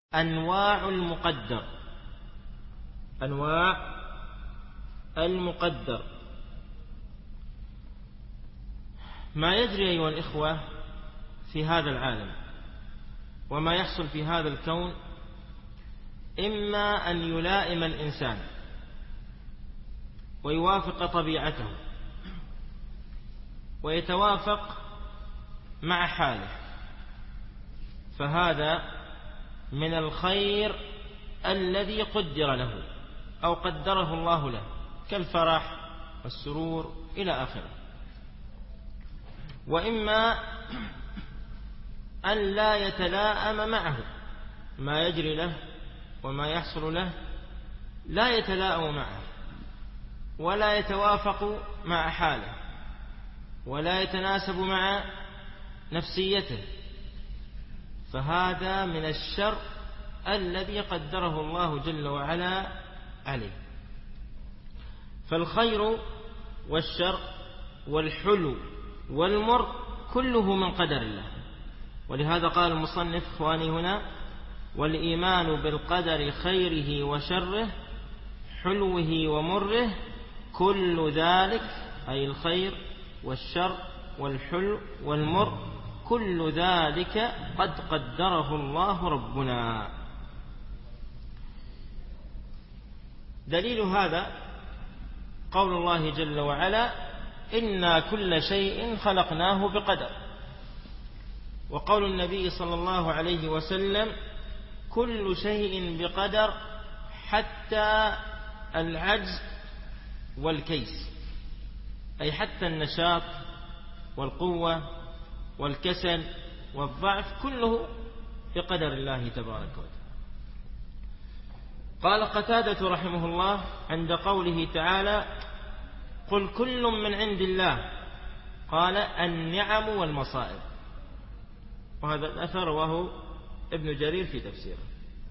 أنواع المقدر. أنواع المقدر. ما يجري أيها الإخوة في هذا العالم وما يحصل في هذا الكون إما أن يلائم الإنسان ويوافق طبيعته ويتوافق مع حاله، فهذا من الخير الذي قدر له أو قدره الله له، كالفرح والسرور إلى آخره. وإما أن لا يتلائم معه، ما يجري له وما يحصل له لا يتلائم معه ولا يتوافق مع حاله ولا يتناسب مع نفسيته، فهذا من الشر الذي قدره الله جل وعلا عليه. فالخير والشر والحلو والمر كله من قدر الله. ولهذا قال المصنف إخواني هنا: والإيمان بالقدر خيره وشره حلوه ومره كل ذلك، أي الخير والشر والحلو والمر، كل ذلك قد قدره الله ربنا. دليل هذا قول الله جل وعلا: إنا كل شيء خلقناه بقدر. وقول النبي صلى الله عليه وسلم: كل شيء بقدر حتى العجز والكيس، أي حتى النشاط والقوة والكسل والضعف كله بقدر الله تبارك وتعالى. قال قتادة رحمه الله عند قوله تعالى: قل كل من عند الله، قال: النعم والمصائب. وهذا الأثر رواه ابن جرير في تفسيره.